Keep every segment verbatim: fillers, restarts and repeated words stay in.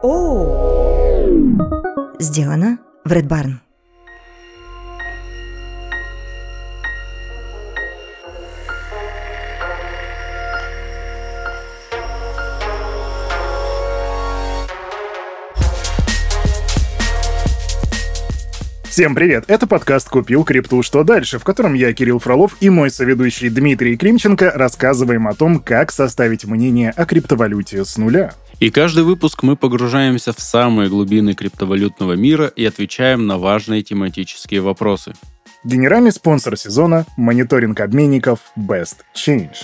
Оу! Сделано в Red Barn. Всем привет! Это подкаст «Купил крипту. Что дальше?», в котором я, Кирилл Фролов, и мой соведущий Дмитрий Кримченко рассказываем о том, как составить мнение о криптовалюте с нуля. И каждый выпуск мы погружаемся в самые глубины криптовалютного мира и отвечаем на важные тематические вопросы. Генеральный спонсор сезона — мониторинг обменников Best Change.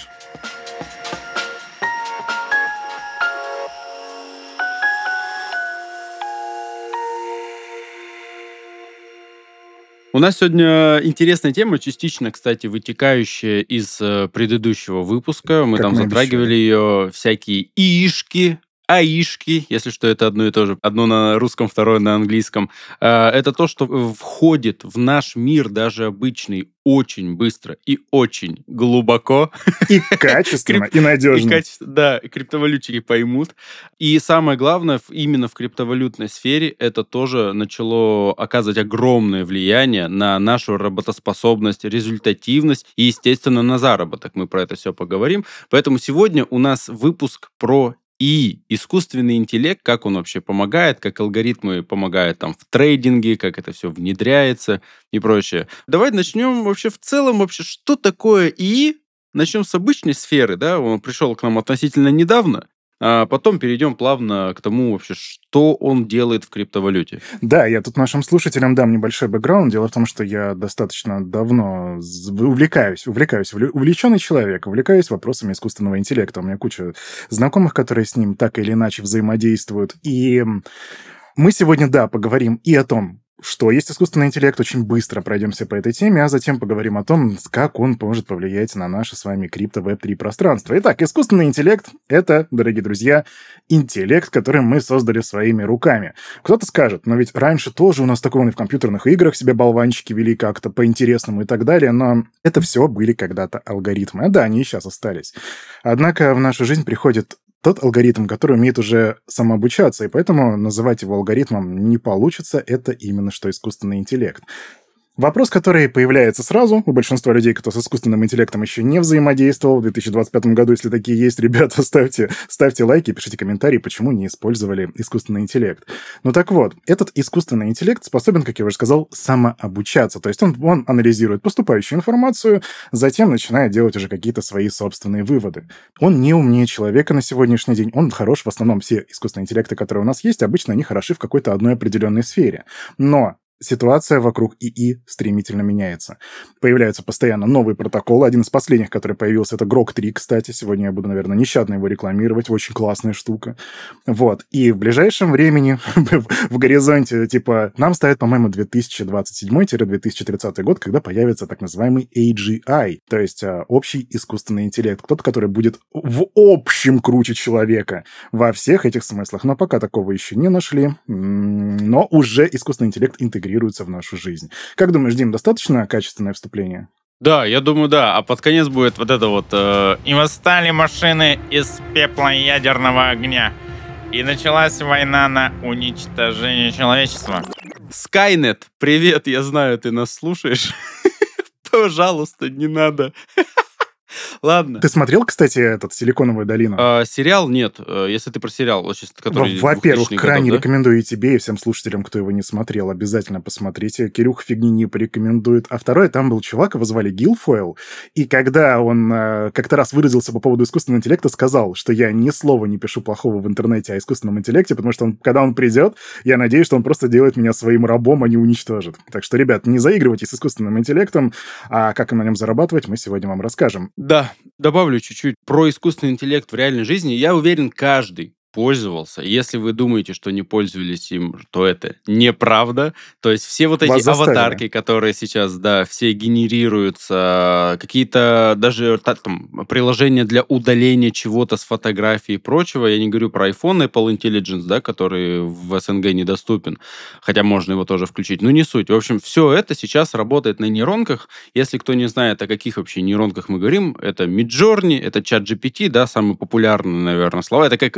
У нас сегодня интересная тема, частично, кстати, вытекающая из предыдущего выпуска. Мы Как там мы затрагивали ее, всякие ИИшки, АИшки, если что, это одно и то же. Одно на русском, второе на английском. Это то, что входит в наш мир, даже обычный, очень быстро и очень глубоко. И качественно, и надежно. И качество, да, криптовалютчики поймут. И самое главное, именно в криптовалютной сфере это тоже начало оказывать огромное влияние на нашу работоспособность, результативность и, естественно, на заработок. Мы про это все поговорим. Поэтому сегодня у нас выпуск про И искусственный интеллект, как он вообще помогает, как алгоритмы помогают там в трейдинге, как это все внедряется и прочее. Давай начнем вообще в целом, вообще, что такое ИИ? Начнем с обычной сферы, да, он пришел к нам относительно недавно, а потом перейдем плавно к тому вообще, что он делает в криптовалюте. Да, я тут нашим слушателям дам небольшой бэкграунд. Дело в том, что я достаточно давно увлекаюсь, увлекаюсь, увлеченный человек, увлекаюсь вопросами искусственного интеллекта. У меня куча знакомых, которые с ним так или иначе взаимодействуют. И мы сегодня, да, поговорим и о том, что есть искусственный интеллект, очень быстро пройдемся по этой теме, а затем поговорим о том, как он может повлиять на наше с вами крипто-веб три пространство. Итак, искусственный интеллект — это, дорогие друзья, интеллект, который мы создали своими руками. Кто-то скажет, но ведь раньше тоже у нас такого и в компьютерных играх себе болванчики вели как-то по-интересному и так далее, но это все были когда-то алгоритмы. А да, они и сейчас остались. Однако в нашу жизнь приходит тот алгоритм, который умеет уже самообучаться, и поэтому называть его алгоритмом не получится, это именно что искусственный интеллект. Вопрос, который появляется сразу у большинства людей, кто с искусственным интеллектом еще не взаимодействовал в две тысячи двадцать пятом году, если такие есть, ребята, ставьте, ставьте лайки, пишите комментарии, почему не использовали искусственный интеллект. Ну так вот, этот искусственный интеллект способен, как я уже сказал, самообучаться, то есть он, он анализирует поступающую информацию, затем начинает делать уже какие-то свои собственные выводы. Он не умнее человека на сегодняшний день, он хорош, в основном все искусственные интеллекты, которые у нас есть, обычно они хороши в какой-то одной определенной сфере. Но ситуация вокруг ИИ стремительно меняется. Появляются постоянно новые протоколы. Один из последних, который появился, это Грок три, кстати. Сегодня я буду, наверное, нещадно его рекламировать. Очень классная штука. Вот. И в ближайшем времени, в горизонте, типа, нам ставят, по-моему, две тысячи двадцать седьмой - две тысячи тридцатый год, когда появится так называемый эй джи ай, то есть а, общий искусственный интеллект. Кто-то, который будет в общем круче человека во всех этих смыслах. Но пока такого еще не нашли. Но уже искусственный интеллект интегрируется в нашу жизнь. Как думаешь, Дим, достаточно качественное вступление? Да, я думаю, да. А под конец будет вот это вот... Э... «И восстали машины из пепла ядерного огня. И началась война на уничтожение человечества». Скайнет, привет, я знаю, ты нас слушаешь. Пожалуйста, не надо. Ладно. Ты смотрел, кстати, этот «Силиконовую долину»? А, сериал нет. Если ты про сериал, который... Во-первых, крайне годов, рекомендую да? и тебе, и всем слушателям, кто его не смотрел, обязательно посмотрите. Кирюха фигни не порекомендует. А второе, там был чувак, его звали Гилфойл, и когда он э, как-то раз выразился по поводу искусственного интеллекта, сказал, что я ни слова не пишу плохого в интернете о искусственном интеллекте, потому что он, когда он придет, я надеюсь, что он просто делает меня своим рабом, а не уничтожит. Так что, ребят, не заигрывайте с искусственным интеллектом, а как на нем зарабатывать, мы сегодня вам расскажем. Да, добавлю чуть-чуть про искусственный интеллект в реальной жизни. Я уверен, каждый пользовался. Если вы думаете, что не пользовались им, то это неправда. То есть все вот эти аватарки, которые сейчас, да, все генерируются, какие-то даже там, приложения для удаления чего-то с фотографий и прочего. Я не говорю про iPhone, Apple Intelligence, да, который в СНГ недоступен, хотя можно его тоже включить, но не суть. В общем, все это сейчас работает на нейронках. Если кто не знает, о каких вообще нейронках мы говорим, это Midjourney, это ChatGPT, да, самые популярные, наверное, слова. Это как сказать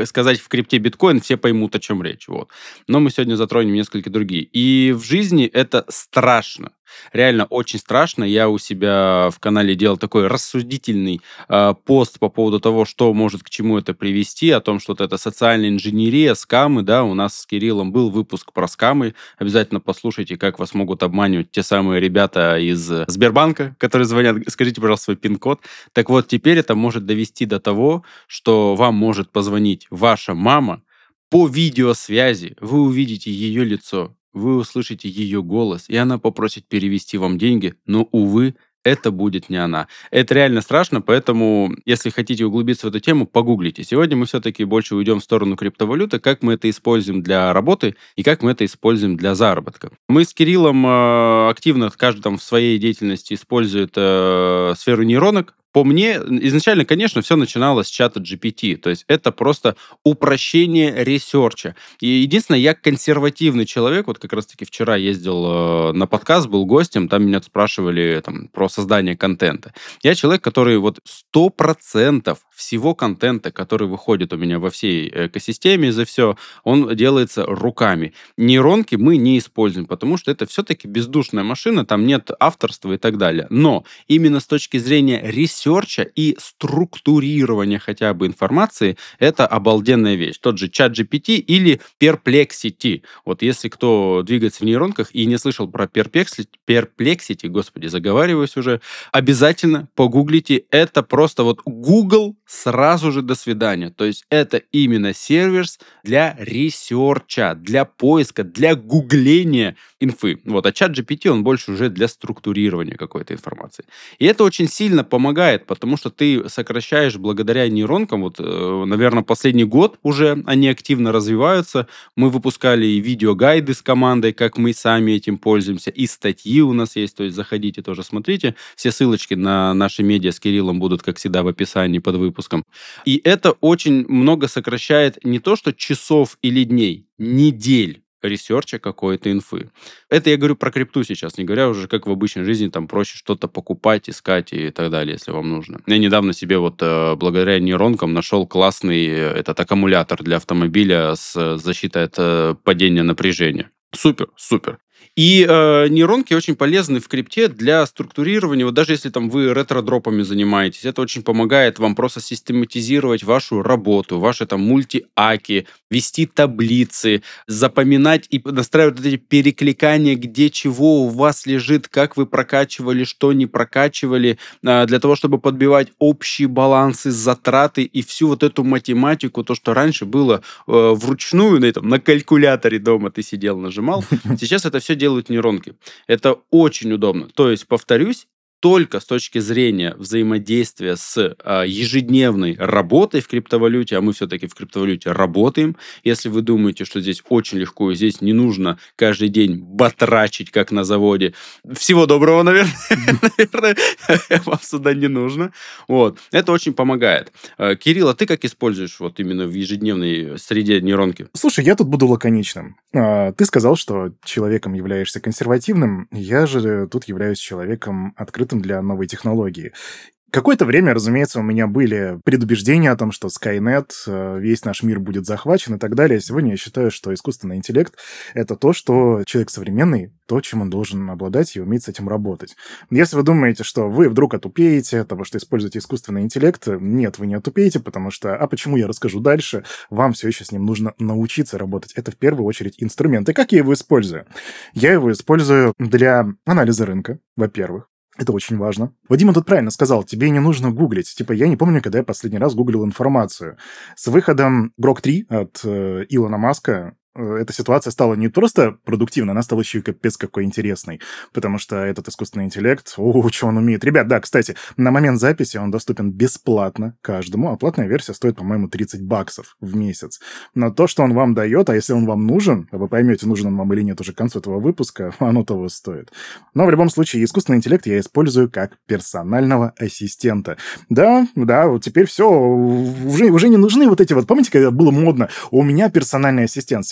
в крипте биткоин, все поймут, о чем речь. Вот. Но мы сегодня затронем несколько другие. И в жизни это страшно. Реально очень страшно. Я у себя в канале делал такой рассудительный э, пост по поводу того, что может к чему это привести, о том, что вот это социальная инженерия, скамы, да, у нас с Кириллом был выпуск про скамы. Обязательно послушайте, как вас могут обманывать те самые ребята из Сбербанка, которые звонят, скажите, пожалуйста, свой пин-код. Так вот, теперь это может довести до того, что вам может позвонить ваша мама по видеосвязи, вы увидите ее лицо, вы услышите ее голос, и она попросит перевести вам деньги, но, увы, это будет не она. Это реально страшно, поэтому, если хотите углубиться в эту тему, погуглите. Сегодня мы все-таки больше уйдем в сторону криптовалюты, как мы это используем для работы и как мы это используем для заработка. Мы с Кириллом э, активно, каждый там в своей деятельности использует э, сферу нейронок. По мне, изначально, конечно, все начиналось с чата джи пи ти, то есть это просто упрощение ресерча. И единственное, я консервативный человек, вот как раз-таки вчера ездил э, на подкаст, был гостем, там меня спрашивали там, про создание контента. Я человек, который вот сто процентов всего контента, который выходит у меня во всей экосистеме, за все, он делается руками. Нейронки мы не используем, потому что это все-таки бездушная машина, там нет авторства и так далее. Но именно с точки зрения ресерча и структурирования хотя бы информации, это обалденная вещь. Тот же чат джи пи ти или Perplexity. Вот если кто двигается в нейронках и не слышал про Perplexity, Perplexity, господи, заговариваюсь уже, обязательно погуглите. Это просто вот Google сразу же до свидания. То есть это именно сервис для ресерча, для поиска, для гугления инфы. Вот. А чат джи пи ти, он больше уже для структурирования какой-то информации. И это очень сильно помогает, потому что ты сокращаешь благодаря нейронкам, вот, наверное, последний год уже они активно развиваются. Мы выпускали и видеогайды с командой, как мы сами этим пользуемся, и статьи у нас есть, то есть заходите тоже, смотрите. Все ссылочки на наши медиа с Кириллом будут, как всегда, в описании под выпуском. И это очень много сокращает не то, что часов или дней, недель ресерча какой-то инфы. Это я говорю про крипту сейчас, не говоря уже, как в обычной жизни, там проще что-то покупать, искать и так далее, если вам нужно. Я недавно себе вот э, благодаря нейронкам нашел классный э, этот аккумулятор для автомобиля с защитой от э, падения напряжения. Супер, супер. И э, нейронки очень полезны в крипте для структурирования. Вот даже если там вы ретро-дропами занимаетесь, это очень помогает вам просто систематизировать вашу работу, ваши там мульти-аки, вести таблицы, запоминать и настраивать вот эти перекликания, где чего у вас лежит, как вы прокачивали, что не прокачивали, э, для того, чтобы подбивать общие балансы, затраты и всю вот эту математику, то, что раньше было э, вручную, на, этом, на калькуляторе дома ты сидел, нажимал. Сейчас это все делают нейронки. Это очень удобно. То есть, повторюсь, только с точки зрения взаимодействия с а, ежедневной работой в криптовалюте, а мы все-таки в криптовалюте работаем. Если вы думаете, что здесь очень легко, и здесь не нужно каждый день батрачить, как на заводе, всего доброго, наверное, наверное, вам сюда не нужно. Вот. Это очень помогает. Кирилл, а ты как используешь вот именно в ежедневной среде нейронки? Слушай, я тут буду лаконичным. Ты сказал, что человеком являешься консервативным, я же тут являюсь человеком открытым для новой технологии. Какое-то время, разумеется, у меня были предубеждения о том, что Skynet, весь наш мир будет захвачен и так далее. Сегодня я считаю, что искусственный интеллект — это то, что человек современный, то, чем он должен обладать и уметь с этим работать. Если вы думаете, что вы вдруг отупеете от того, что используете искусственный интеллект, нет, вы не отупеете, потому что, а почему я расскажу дальше, вам все еще с ним нужно научиться работать. Это в первую очередь инструмент. И как я его использую? Я его использую для анализа рынка, во-первых. Это очень важно. Вадим тут правильно сказал, тебе не нужно гуглить. Типа, я не помню, когда я последний раз гуглил информацию. С выходом Грок три от э, Илона Маска эта ситуация стала не просто продуктивной, она стала еще и капец какой интересной, потому что этот искусственный интеллект, о, что он умеет. Ребят, да, кстати, на момент записи он доступен бесплатно каждому, а платная версия стоит, по-моему, тридцать баксов в месяц. Но то, что он вам дает, а если он вам нужен, а вы поймете, нужен он вам или нет уже к концу этого выпуска, оно того стоит. Но в любом случае, искусственный интеллект я использую как персонального ассистента. Да, да, вот теперь все, уже, уже не нужны вот эти вот, помните, когда было модно, у меня персональный ассистент. Сегодня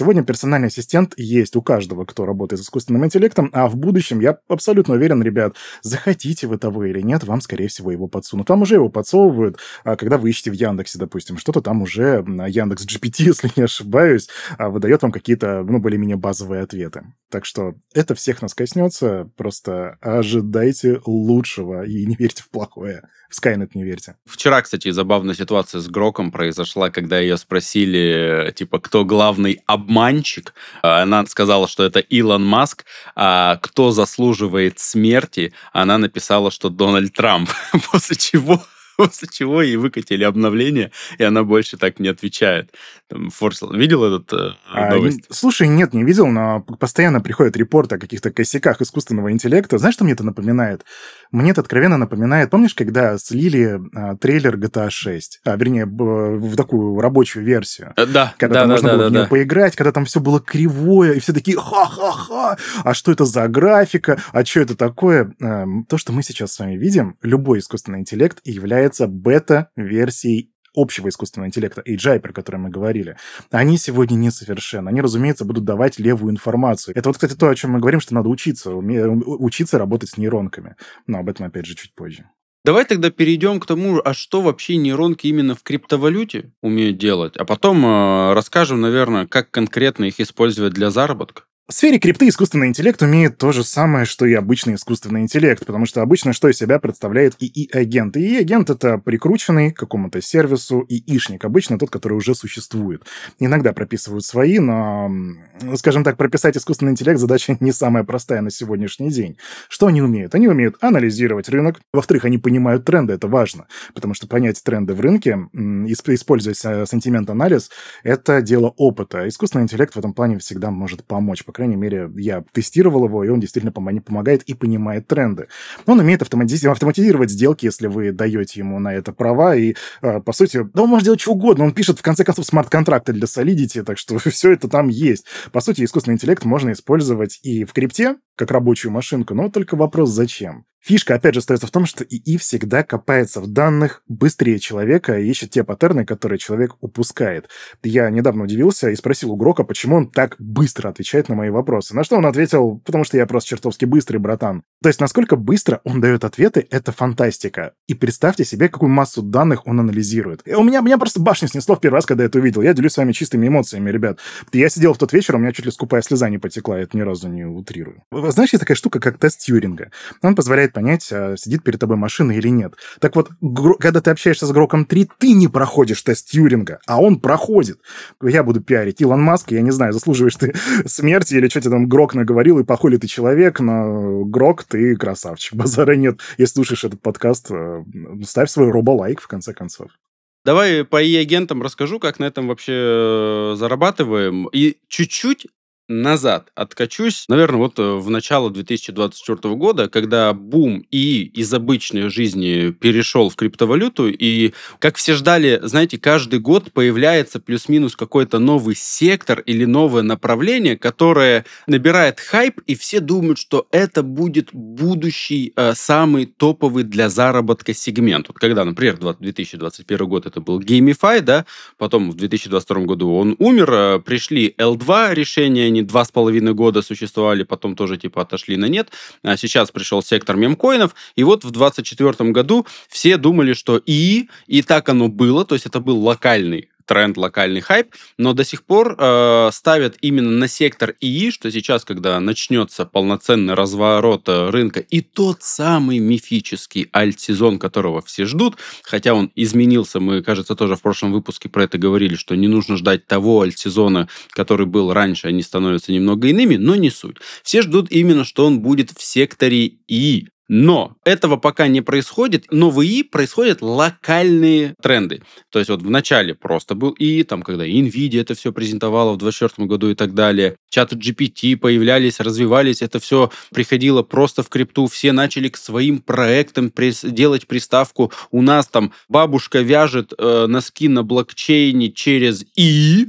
Сегодня персональный ассистент есть у каждого, кто работает с искусственным интеллектом, а в будущем, я абсолютно уверен, ребят, захотите вы того или нет, вам, скорее всего, его подсунут. Вам уже его подсовывают, когда вы ищете в Яндексе, допустим, что-то там уже Яндекс джи пи ти, если не ошибаюсь, выдает вам какие-то, ну, более-менее базовые ответы. Так что это всех нас коснется, просто ожидайте лучшего и не верьте в плохое. В Skynet не верьте. Вчера, кстати, забавная ситуация с Гроком произошла, когда ее спросили, типа, кто главный обманщик. Она сказала, что это Илон Маск, а кто заслуживает смерти, она написала, что Дональд Трамп. После чего... После чего ей выкатили обновление, и она больше так не отвечает. Там, Форсел, видел этот э, а, новость? Слушай, нет, не видел, но постоянно приходят репорты о каких-то косяках искусственного интеллекта. Знаешь, что мне это напоминает? Мне это откровенно напоминает, помнишь, когда слили а, трейлер джи ти эй шесть, а, вернее, в такую рабочую версию? Да, когда да, там да, можно да, было да, в нее да. поиграть, когда там все было кривое, и все такие ха-ха-ха, а что это за графика, а что это такое? А, то, что мы сейчас с вами видим, любой искусственный интеллект является бета-версией общего искусственного интеллекта, эй джи ай, про который мы говорили. Они сегодня несовершенны. Они, разумеется, будут давать левую информацию. Это вот, кстати, то, о чем мы говорим, что надо учиться, уме... учиться работать с нейронками. Но об этом, опять же, чуть позже. Давай тогда перейдем к тому, а что вообще нейронки именно в криптовалюте умеют делать, а потом э, расскажем, наверное, как конкретно их использовать для заработка. В сфере крипты искусственный интеллект умеет то же самое, что и обычный искусственный интеллект, потому что обычно что из себя представляет ИИ-агент? ИИ-агент — это прикрученный к какому-то сервису ИИшник, обычно тот, который уже существует. Иногда прописывают свои, но, скажем так, прописать искусственный интеллект — задача не самая простая на сегодняшний день. Что они умеют? Они умеют анализировать рынок. Во-вторых, они понимают тренды, это важно, потому что понять тренды в рынке, используя сентимент-анализ, это дело опыта. Искусственный интеллект в этом плане всегда может помочь. По крайней мере, я тестировал его, и он действительно помогает и понимает тренды. Он умеет автоматизировать сделки, если вы даете ему на это права, и, по сути, да он может делать что угодно. Он пишет, в конце концов, смарт-контракты для Solidity, так что все это там есть. По сути, искусственный интеллект можно использовать и в крипте, как рабочую машинку, но только вопрос, зачем? Фишка, опять же, остается в том, что ИИ всегда копается в данных быстрее человека и ищет те паттерны, которые человек упускает. Я недавно удивился и спросил у Грока, почему он так быстро отвечает на мои вопросы. На что он ответил, потому что я просто чертовски быстрый, братан. То есть, насколько быстро он дает ответы, это фантастика. И представьте себе, какую массу данных он анализирует. И у меня, меня просто башню снесло в первый раз, когда я это увидел. Я делюсь с вами чистыми эмоциями, ребят. Я сидел в тот вечер, у меня чуть ли скупая слеза не потекла, я это ни разу не утрирую. Знаешь, есть такая штука, как тест Тьюринга. Он позволяет понять, сидит перед тобой машина или нет. Так вот, когда ты общаешься с Гроком три, ты не проходишь тест Тьюринга, а он проходит. Я буду пиарить Илон Маск, я не знаю, заслуживаешь ты смерти или что тебе там Грок наговорил, и похуй ли ты человек, но Грок, ты красавчик. Базара нет. Если слушаешь этот подкаст, ставь свой роболайк, в конце концов. Давай по ИИ-агентам расскажу, как на этом вообще зарабатываем. И чуть-чуть назад откачусь, наверное, вот в начало две тысячи двадцать четвёртого года, когда бум ИИ из обычной жизни перешел в криптовалюту, и, как все ждали, знаете, каждый год появляется плюс-минус какой-то новый сектор или новое направление, которое набирает хайп, и все думают, что это будет будущий э, самый топовый для заработка сегмент. Вот когда, например, две тысячи двадцать первый год это был Gamify, да, потом в две тысячи двадцать втором году он умер, э, пришли эл два решения, они два с половиной года существовали, потом тоже типа отошли на нет. А сейчас пришел сектор мемкоинов, и вот в двадцать четвёртом году все думали, что ИИ, и так оно было, то есть это был локальный тренд, локальный хайп, но до сих пор э, ставят именно на сектор ИИ, что сейчас, когда начнется полноценный разворот рынка и тот самый мифический альт-сезон, которого все ждут, хотя он изменился, мы, кажется, тоже в прошлом выпуске про это говорили, что не нужно ждать того альт-сезона, который был раньше, они становятся немного иными, но не суть. Все ждут именно, что он будет в секторе ИИ. Но этого пока не происходит, но в ИИ происходят локальные тренды. То есть вот в начале просто был ИИ, там, когда NVIDIA это все презентовала в двадцать четвёртом году и так далее, чаты джи пи ти появлялись, развивались, это все приходило просто в крипту, все начали к своим проектам прис- делать приставку. У нас там бабушка вяжет э, носки на блокчейне через ИИ,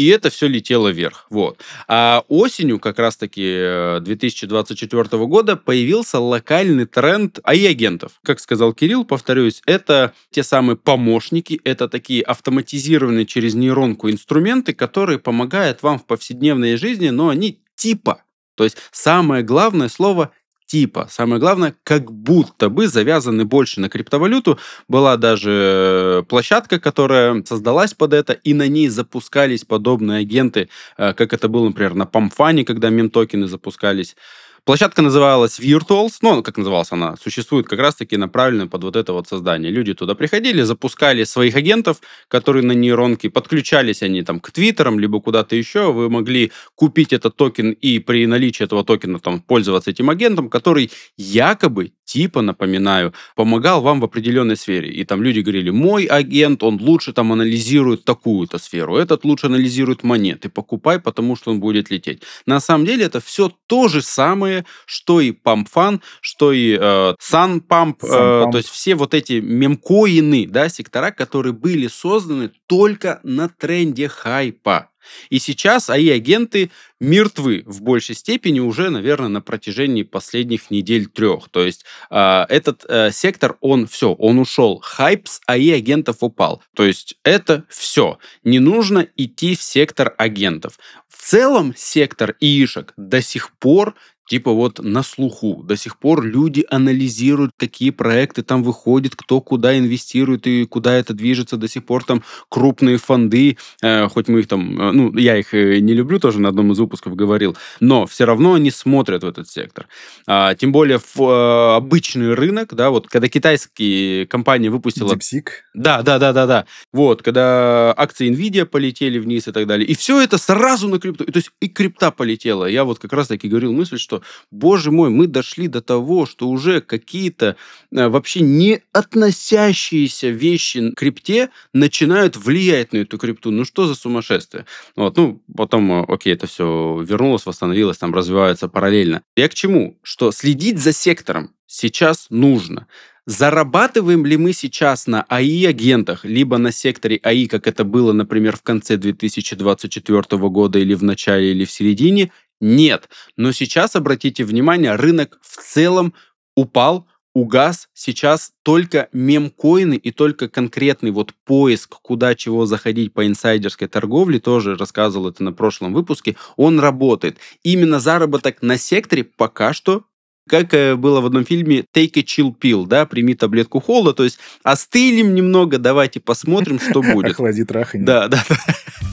и это все летело вверх. Вот. А осенью как раз-таки две тысячи двадцать четвёртого года появился локальный тренд эй ай-агентов. Как сказал Кирилл, повторюсь, это те самые помощники, это такие автоматизированные через нейронку инструменты, которые помогают вам в повседневной жизни, но они типа. То есть самое главное слово типа. Самое главное, как будто бы завязаны больше на криптовалюту. Была даже площадка, которая создалась под это, и на ней запускались подобные агенты, как это было, например, на PumpFunny, когда мем-токены запускались. Площадка называлась Virtuals, ну, как называлась она, существует как раз-таки направленно под вот это вот создание. Люди туда приходили, запускали своих агентов, которые на нейронке, подключались они там к твиттерам, либо куда-то еще, вы могли купить этот токен и при наличии этого токена там пользоваться этим агентом, который якобы, типа, напоминаю, помогал вам в определенной сфере. И там люди говорили, мой агент, он лучше там анализирует такую-то сферу, этот лучше анализирует монеты, покупай, потому что он будет лететь. На самом деле это все то же самое, что и PumpFun, что и э, SunPump, э, то есть все вот эти мемкоины, да, сектора, которые были созданы только на тренде хайпа. И сейчас эй ай-агенты мертвы в большей степени уже, наверное, на протяжении последних недель трех. То есть э, этот э, сектор, он все, он ушел. Хайп с эй ай-агентов упал. То есть это все. Не нужно идти в сектор агентов. В целом сектор ИИшек до сих пор типа вот на слуху. До сих пор люди анализируют, какие проекты там выходят, кто куда инвестирует и куда это движется. До сих пор там крупные фонды, э, хоть мы их там, э, ну, я их не люблю, тоже на одном из выпусков говорил, но все равно они смотрят в этот сектор. А, тем более в э, обычный рынок, да, вот когда китайские компании выпустила... DeepSeek. Да, да, да, да, да. Вот, когда акции Nvidia полетели вниз и так далее. И все это сразу на крипту. То есть и крипта полетела. Я вот как раз-таки говорил мысль, что боже мой, мы дошли до того, что уже какие-то а, вообще не относящиеся вещи к крипте начинают влиять на эту крипту. Ну что за сумасшествие? Вот, ну, потом, окей, это все вернулось, восстановилось, там развивается параллельно. Я к чему? Что следить за сектором сейчас нужно. Зарабатываем ли мы сейчас на эй ай-агентах, либо на секторе эй ай, как это было, например, в конце две тысячи двадцать четвёртого года, или в начале, или в середине? Нет. Но сейчас, обратите внимание, рынок в целом упал, угас. Сейчас только мемкоины и только конкретный вот поиск, куда чего заходить по инсайдерской торговле, тоже рассказывал это на прошлом выпуске, он работает. Именно заработок на секторе пока что, как было в одном фильме, take a chill pill, да, прими таблетку холода, то есть остылим немного, давайте посмотрим, что будет. Охлади траханье. Да, да, да.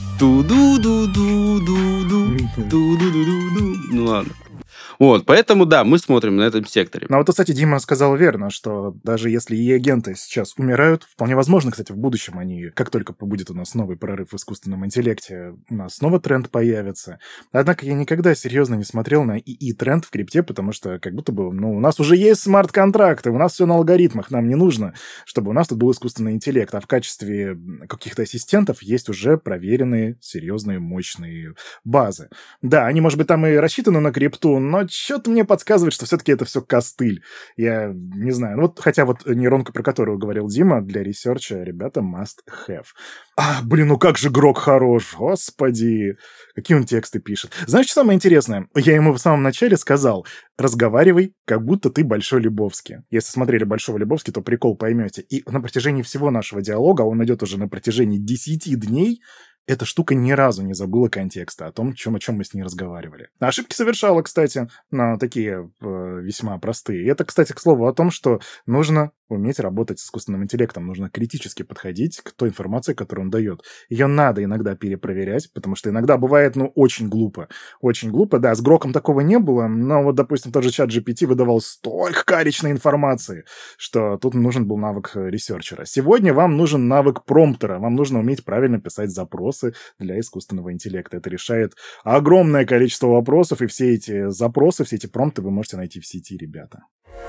Ту-ду-ду-ду-ду-ду, ту-ду-ду-ду-ду. Ну ладно. Вот, поэтому, да, мы смотрим на этом секторе. Ну, вот, кстати, Дима сказал верно, что даже если и агенты сейчас умирают, вполне возможно, кстати, в будущем они, как только будет у нас новый прорыв в искусственном интеллекте, у нас снова тренд появится. Однако я никогда серьезно не смотрел на ИИ-тренд в крипте, потому что как будто бы, ну, у нас уже есть смарт-контракты, у нас все на алгоритмах, нам не нужно, чтобы у нас тут был искусственный интеллект, а в качестве каких-то ассистентов есть уже проверенные, серьезные, мощные базы. Да, они, может быть, там и рассчитаны на крипту, но что-то мне подсказывает, что все-таки это все костыль. Я не знаю. Ну, вот, хотя вот нейронка, про которую говорил Дима, для ресерча, ребята, must have. А, блин, ну как же Грок хорош, господи. Какие он тексты пишет. Знаешь, что самое интересное? Я ему в самом начале сказал, разговаривай, как будто ты Большой Лебовский. Если смотрели Большого Лебовски, то прикол поймете. И на протяжении всего нашего диалога, он идет уже на протяжении десяти дней, эта штука ни разу не забыла контекста о том, чем, о чем мы с ней разговаривали. Ошибки совершала, кстати, но такие э, весьма простые. И это, кстати, к слову о том, что нужно уметь работать с искусственным интеллектом, нужно критически подходить к той информации, которую он дает. Ее надо иногда перепроверять, потому что иногда бывает, ну, очень глупо. Очень глупо, да, с Гроком такого не было, но вот, допустим, тот же чат джи пи ти выдавал столько каричной информации, что тут нужен был навык ресерчера. Сегодня вам нужен навык промптера, вам нужно уметь правильно писать запросы для искусственного интеллекта. Это решает огромное количество вопросов, и все эти запросы, все эти промпты вы можете найти в сети, ребята.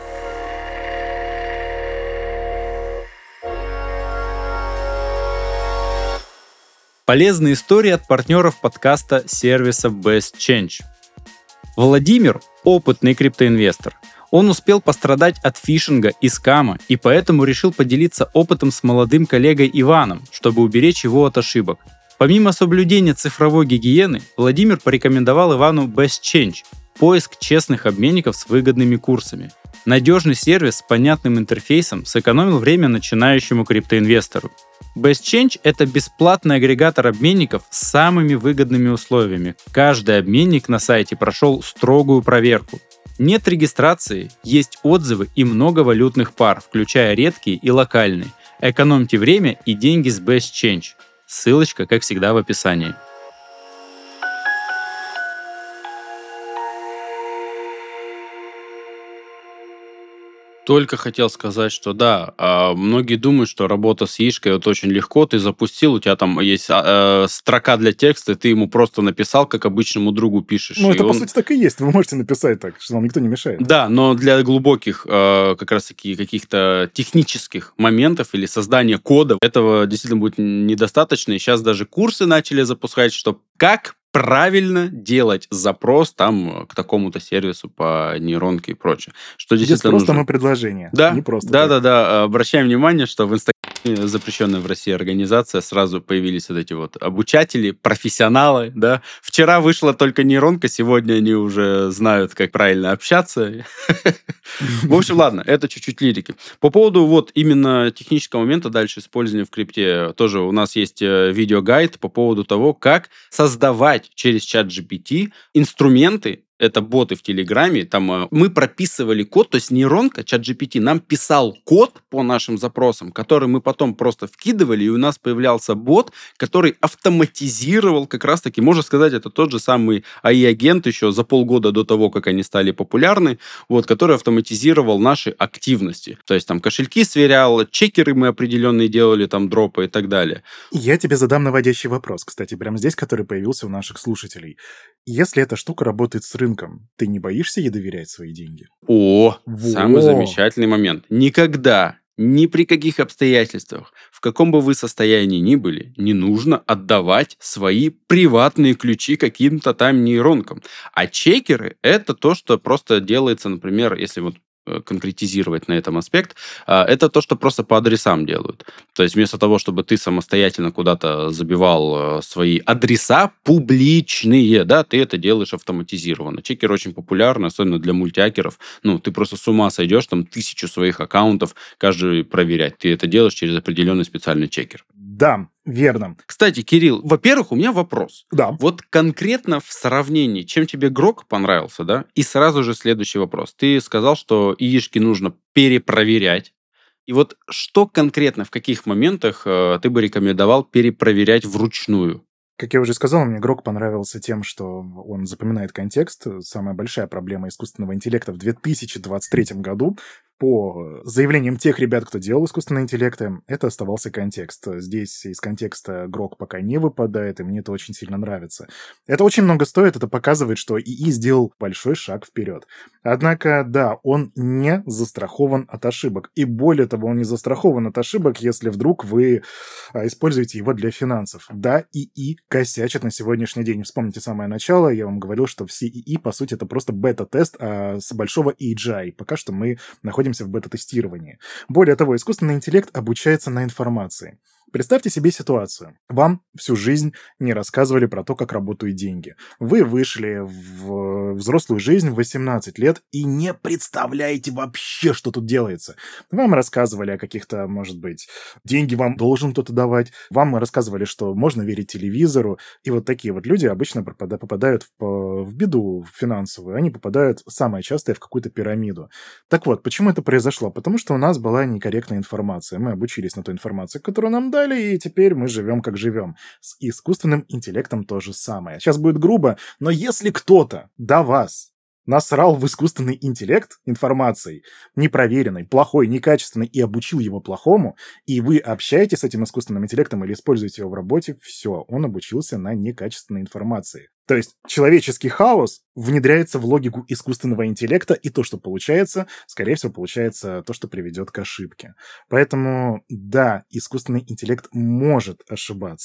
Полезные истории от партнеров подкаста сервиса Best Change. Владимир – опытный криптоинвестор. Он успел пострадать от фишинга и скама, и поэтому решил поделиться опытом с молодым коллегой Иваном, чтобы уберечь его от ошибок. Помимо соблюдения цифровой гигиены, Владимир порекомендовал Ивану BestChange – поиск честных обменников с выгодными курсами. Надежный сервис с понятным интерфейсом сэкономил время начинающему криптоинвестору. BestChange — это бесплатный агрегатор обменников с самыми выгодными условиями. Каждый обменник на сайте прошел строгую проверку. Нет регистрации, есть отзывы и много валютных пар, включая редкие и локальные. Экономьте время и деньги с BestChange. Ссылочка, как всегда, в описании. Только хотел сказать, что да, а, многие думают, что работа с яишкой вот очень легко. Ты запустил, у тебя там есть а, э, строка для текста, ты ему просто написал, как обычному другу пишешь. Ну, и это, он... по сути, так и есть. Вы можете написать так, что вам никто не мешает. Да, но для глубоких э, как раз-таки каких-то технических моментов или создания кода этого действительно будет недостаточно. И сейчас даже курсы начали запускать, что как правильно делать запрос там к такому-то сервису по нейронке и прочее. Что Здесь действительно просто нужно. мы предложение, Да, не просто да, так. да, да. Обращаем внимание, что в Инстаграме, запрещенная в России организация, сразу появились вот эти вот обучатели, профессионалы, да. Вчера вышла только нейронка, сегодня они уже знают, как правильно общаться. В общем, ладно, это чуть-чуть лирики. По поводу вот именно технического момента дальше использования в крипте, тоже у нас есть видеогайд по поводу того, как создавать через чат джи пи ти инструменты. Это боты в Телеграме, там мы прописывали код, то есть нейронка, чат джи пи ти нам писал код по нашим запросам, который мы потом просто вкидывали, и у нас появлялся бот, который автоматизировал как раз-таки, можно сказать, это тот же самый эй ай-агент еще за полгода до того, как они стали популярны, вот, который автоматизировал наши активности. То есть там кошельки сверял, чекеры мы определенные делали, там дропы и так далее. Я тебе задам наводящий вопрос, кстати, прямо здесь, который появился у наших слушателей. Если эта штука работает с рынком, ты не боишься ей доверять свои деньги? О, Во! самый замечательный момент. Никогда, ни при каких обстоятельствах, в каком бы вы состоянии ни были, не нужно отдавать свои приватные ключи каким-то там нейронкам. А чекеры — это то, что просто делается, например, если вот конкретизировать на этом аспект, это то, что просто по адресам делают. То есть вместо того, чтобы ты самостоятельно куда-то забивал свои адреса публичные, да, ты это делаешь автоматизированно. Чекер очень популярный, особенно для мультиакеров. Ну, ты просто с ума сойдешь, там, тысячу своих аккаунтов каждый проверять. Ты это делаешь через определенный специальный чекер. Да, верно. Кстати, Кирилл, во-первых, у меня вопрос. Да. Вот конкретно в сравнении, чем тебе Грок понравился, да? И сразу же следующий вопрос. Ты сказал, что яишки нужно перепроверять. И вот что конкретно, в каких моментах э, ты бы рекомендовал перепроверять вручную? Как я уже сказал, мне Грок понравился тем, что он запоминает контекст. Самая большая проблема искусственного интеллекта в две тысячи двадцать третьем году, по заявлениям тех ребят, кто делал искусственные интеллекты, это оставался контекст. Здесь из контекста Грок пока не выпадает, и мне это очень сильно нравится. Это очень много стоит, это показывает, что ИИ сделал большой шаг вперед. Однако, да, он не застрахован от ошибок. И более того, он не застрахован от ошибок, если вдруг вы используете его для финансов. Да, ИИ косячат на сегодняшний день. Вспомните самое начало, я вам говорил, что все ИИ, по сути, это просто бета-тест а, с большого эй джи ай. Пока что мы находимся в бета-тестировании. Более того, искусственный интеллект обучается на информации. Представьте себе ситуацию. Вам всю жизнь не рассказывали про то, как работают деньги. Вы вышли в взрослую жизнь в восемнадцать лет и не представляете вообще, что тут делается. Вам рассказывали о каких-то, может быть, деньги вам должен кто-то давать. Вам рассказывали, что можно верить телевизору. И вот такие вот люди обычно попадают в, в беду финансовую. Они попадают, самое частое, в какую-то пирамиду. Так вот, почему это произошло? Потому что у нас была некорректная информация. Мы обучились на той информации, которую нам дали, и теперь мы живем, как живем. С искусственным интеллектом то же самое. Сейчас будет грубо, но если кто-то до вас насрал в искусственный интеллект информацией непроверенной, плохой, некачественной и обучил его плохому, и вы общаетесь с этим искусственным интеллектом или используете его в работе, все, он обучился на некачественной информации. То есть человеческий хаос внедряется в логику искусственного интеллекта, и то, что получается, скорее всего, получается то, что приведет к ошибке. Поэтому, да, искусственный интеллект может ошибаться.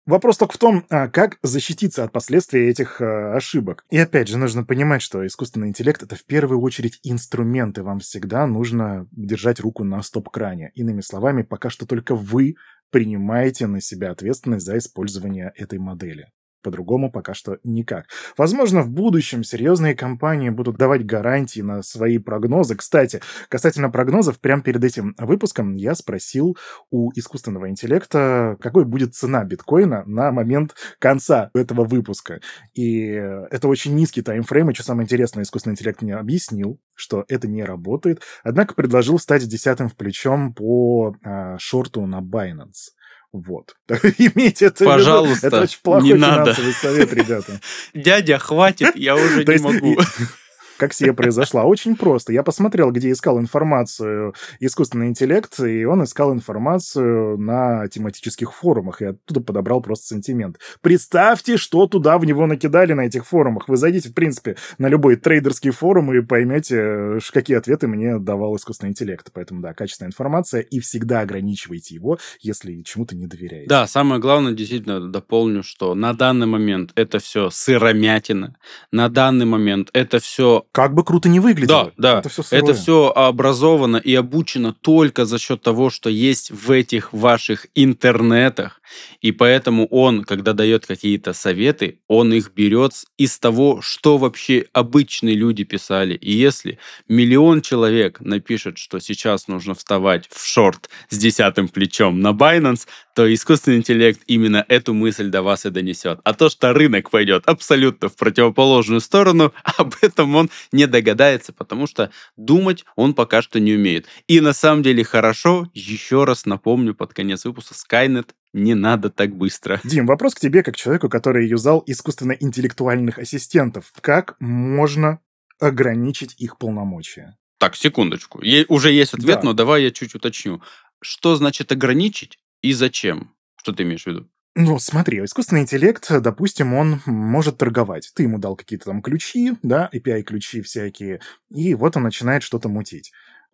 Вопрос только в том, а, как защититься от последствий этих а, ошибок. И опять же, нужно понимать, что искусственный интеллект — это в первую очередь инструмент, и вам всегда нужно держать руку на стоп-кране. Иными словами, пока что только вы принимаете на себя ответственность за использование этой модели. По-другому пока что никак. Возможно, в будущем серьезные компании будут давать гарантии на свои прогнозы. Кстати, касательно прогнозов, прямо перед этим выпуском я спросил у искусственного интеллекта, какой будет цена биткоина на момент конца этого выпуска. И это очень низкий таймфрейм, и что самое интересное, искусственный интеллект мне объяснил, что это не работает, однако предложил стать десятым в плечом по а, шорту на Binance. Вот. Имейте это в виду. Пожалуйста, это очень плохой не надо. финансовый совет, ребята. Дядя, хватит, я уже То не есть, могу. и- Как сие произошло? Очень просто. Я посмотрел, где искал информацию искусственный интеллект, и он искал информацию на тематических форумах, и оттуда подобрал просто сентимент. Представьте, что туда в него накидали на этих форумах. Вы зайдите, в принципе, на любой трейдерский форум и поймете, ш- какие ответы мне давал искусственный интеллект. Поэтому, да, качественная информация, и всегда ограничивайте его, если чему-то не доверяете. Да, самое главное, действительно, дополню, что на данный момент это все сыромятина, на данный момент это все Как бы круто не выглядело, Да, да. это все Это все образовано и обучено только за счет того, что есть в этих ваших интернетах. И поэтому он, когда дает какие-то советы, он их берет с- из того, что вообще обычные люди писали. И если миллион человек напишет, что сейчас нужно вставать в шорт с десятым плечом на Binance, то искусственный интеллект именно эту мысль до вас и донесет. А то, что рынок пойдет абсолютно в противоположную сторону, об этом он не догадается, потому что думать он пока что не умеет. И на самом деле хорошо, еще раз напомню под конец выпуска, Skynet не надо так быстро. Дим, вопрос к тебе, как человеку, который юзал искусственно-интеллектуальных ассистентов. Как можно ограничить их полномочия? Так, секундочку. Е- уже есть ответ, Да. но давай я чуть уточню. Что значит ограничить и зачем? Что ты имеешь в виду? Ну, смотри, искусственный интеллект, допустим, он может торговать. Ты ему дал какие-то там ключи, да, эй пи ай-ключи всякие, и вот он начинает что-то мутить.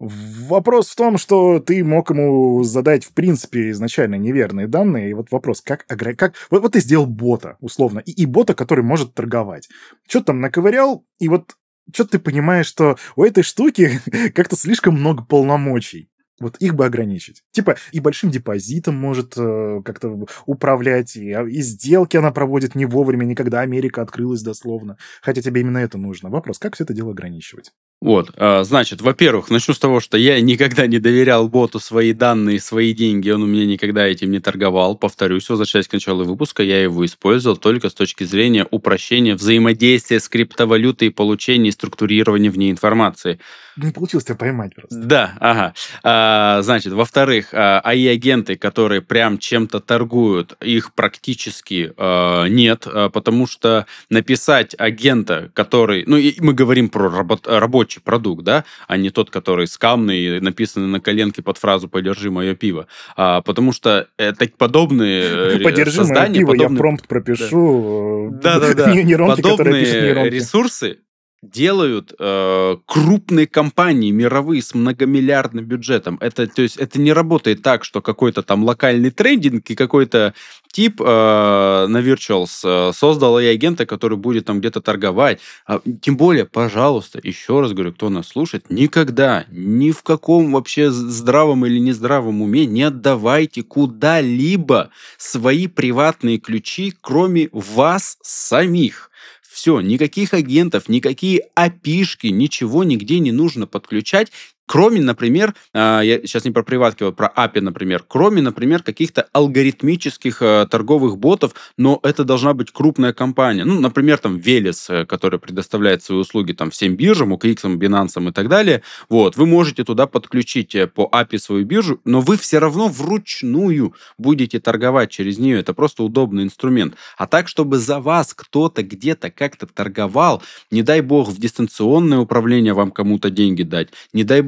Вопрос в том, что ты мог ему задать, в принципе, изначально неверные данные, и вот вопрос, как ограничить... Как... Вот, вот ты сделал бота, условно, и, и бота, который может торговать. Что-то там наковырял, и вот что-то ты понимаешь, что у этой штуки как-то слишком много полномочий. Вот их бы ограничить. Типа и большим депозитом может э, как-то управлять, и, а, и сделки она проводит не вовремя, не когда Америка открылась дословно. Хотя тебе именно это нужно. Вопрос, как все это дело ограничивать? Вот, а, значит, во-первых, начну с того, что я никогда не доверял боту свои данные, свои деньги, он у меня никогда этим не торговал. Повторюсь, возвращаясь к началу выпуска, я его использовал только с точки зрения упрощения взаимодействия с криптовалютой и получения и структурирования в ней информации. Не получилось тебя поймать просто. Да, ага. А, значит, во-вторых, а, эй ай-агенты, которые прям чем-то торгуют, их практически а, нет, а, потому что написать агента, который... Ну, и мы говорим про работ- рабочий продукт, да, а не тот, который скамный, написанный на коленке под фразу «подержи мое пиво». А, потому что это подобные э, Подержи мое создания, пиво, я подобные... промпт пропишу. э, Да-да-да. не- Нейронки, которые пишут Подобные нейронки. ресурсы делают э, крупные компании мировые с многомиллиардным бюджетом. Это, то есть, это не работает так, что какой-то там локальный трейдинг и какой-то тип э, на Virtuals э, создал эй ай-агента, который будет там где-то торговать. А, тем более, пожалуйста, еще раз говорю, кто нас слушает, никогда, ни в каком вообще здравом или нездравом уме не отдавайте куда-либо свои приватные ключи, кроме вас самих. Все, никаких агентов, никакие эй пи ай-шки, ничего нигде не нужно подключать, кроме, например, э, я сейчас не про приватки, а про эй пи ай, например, кроме, например, каких-то алгоритмических э, торговых ботов, но это должна быть крупная компания. Ну, например, там Велес, э, которая предоставляет свои услуги там всем биржам, о ка икс, Binance и так далее. Вот, вы можете туда подключить э, по эй пи ай свою биржу, но вы все равно вручную будете торговать через нее. Это просто удобный инструмент. А так, чтобы за вас кто-то где-то как-то торговал, не дай бог в дистанционное управление вам кому-то деньги дать, не дай бог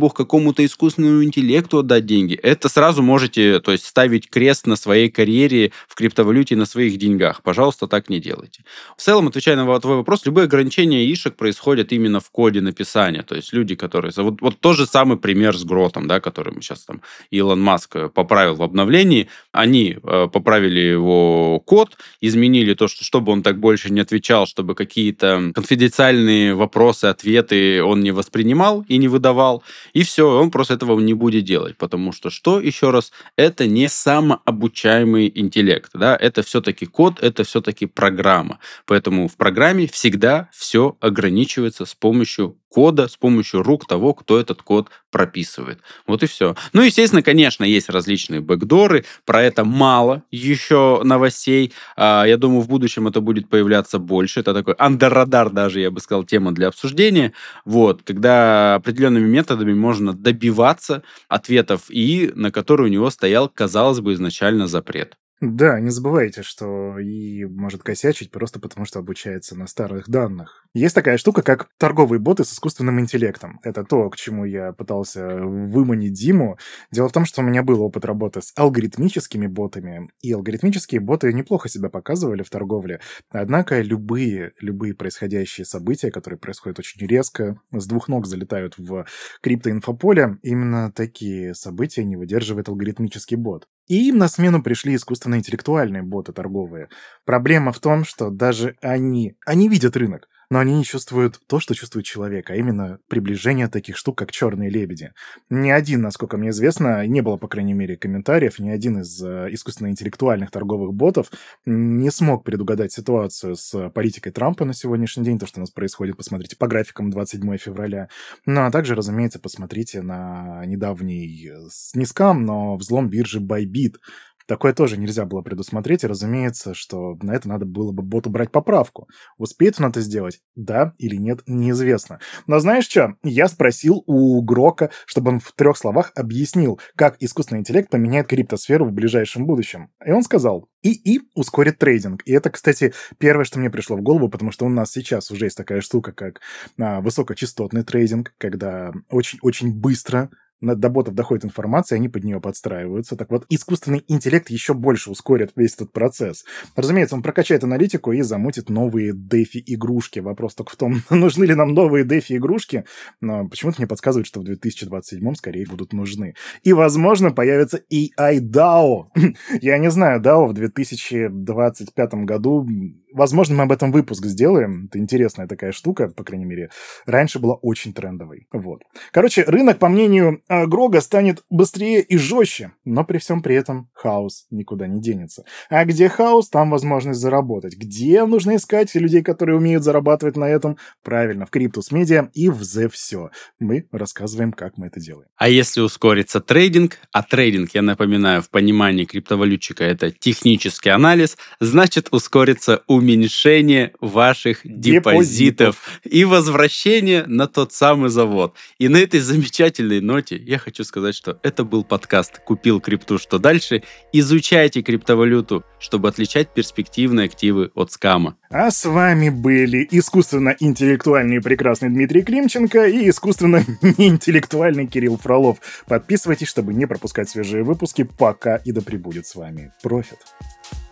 бог, какому-то искусственному интеллекту отдать деньги, это сразу можете, то есть, ставить крест на своей карьере в криптовалюте, на своих деньгах. Пожалуйста, так не делайте. В целом, отвечая на твой вопрос, любые ограничения ишек происходят именно в коде написания. То есть люди, которые... Вот, вот тот же самый пример с Гротом, да, который мы сейчас там Илон Маск поправил в обновлении. Они э, поправили его код, изменили то, что, чтобы он так больше не отвечал, чтобы какие-то конфиденциальные вопросы, ответы он не воспринимал и не выдавал. И все, он просто этого не будет делать. Потому что, что, еще раз, это не самообучаемый интеллект. Да? Это все-таки код, это все-таки программа. Поэтому в программе всегда все ограничивается с помощью кода, с помощью рук того, кто этот код прописывает. Вот и все. Ну, естественно, конечно, есть различные бэкдоры, про это мало еще новостей. Я думаю, в будущем это будет появляться больше. Это такой андер-радар даже, я бы сказал, тема для обсуждения. Вот, когда определенными методами можно добиваться ответов ИИ, на которые у него стоял, казалось бы, изначально запрет. Да, не забывайте, что ИИ может косячить просто потому, что обучается на старых данных. Есть такая штука, как торговые боты с искусственным интеллектом. Это то, к чему я пытался выманить Диму. Дело в том, что у меня был опыт работы с алгоритмическими ботами, и алгоритмические боты неплохо себя показывали в торговле. Однако любые, любые происходящие события, которые происходят очень резко, с двух ног залетают в криптоинфополе, именно такие события не выдерживает алгоритмический бот. И им на смену пришли искусственно-интеллектуальные боты торговые. Проблема в том, что даже они, они видят рынок, но они не чувствуют то, что чувствует человек, а именно приближение таких штук, как черные лебеди. Ни один, насколько мне известно, не было, по крайней мере, комментариев, ни один из э, искусственно-интеллектуальных торговых ботов не смог предугадать ситуацию с политикой Трампа на сегодняшний день, то, что у нас происходит, посмотрите по графикам двадцать седьмого февраля. Ну, а также, разумеется, посмотрите на недавний, не скам, но взлом биржи Bybit. Такое тоже нельзя было предусмотреть, и разумеется, что на это надо было бы боту брать поправку. Успеет он это сделать? Да или нет, неизвестно. Но знаешь что? Я спросил у Грока, чтобы он в трех словах объяснил, как искусственный интеллект поменяет криптосферу в ближайшем будущем. И он сказал: ИИ ускорит трейдинг. И это, кстати, первое, что мне пришло в голову, потому что у нас сейчас уже есть такая штука, как а, высокочастотный трейдинг, когда очень-очень быстро до ботов доходит информация, они под нее подстраиваются. Так вот, искусственный интеллект еще больше ускорит весь этот процесс. Разумеется, он прокачает аналитику и замутит новые дефи-игрушки. Вопрос только в том, нужны ли нам новые дефи-игрушки, но почему-то мне подсказывают, что в две тысячи двадцать седьмом скорее будут нужны. И, возможно, появится эй ай дао. Я не знаю, дао в две тысячи двадцать пятом году... Возможно, мы об этом выпуск сделаем. Это интересная такая штука, по крайней мере. Раньше была очень трендовой. Вот. Короче, рынок, по мнению Грога, станет быстрее и жестче, но при всем при этом хаос никуда не денется. А где хаос, там возможность заработать. Где нужно искать людей, которые умеют зарабатывать на этом? Правильно, в Криптус Медиа и в The Все. Мы рассказываем, как мы это делаем. А если ускорится трейдинг, а трейдинг, я напоминаю, в понимании криптовалютчика это технический анализ, значит ускорится уменьшение уменьшение ваших депозитов, депозитов и возвращение на тот самый завод. И на этой замечательной ноте я хочу сказать, что это был подкаст «Купил крипту, что дальше?». Изучайте криптовалюту, чтобы отличать перспективные активы от скама. А с вами были искусственно-интеллектуальный прекрасный Дмитрий Климченко и искусственно-неинтеллектуальный Кирилл Фролов. Подписывайтесь, чтобы не пропускать свежие выпуски. Пока и да пребудет с вами профит.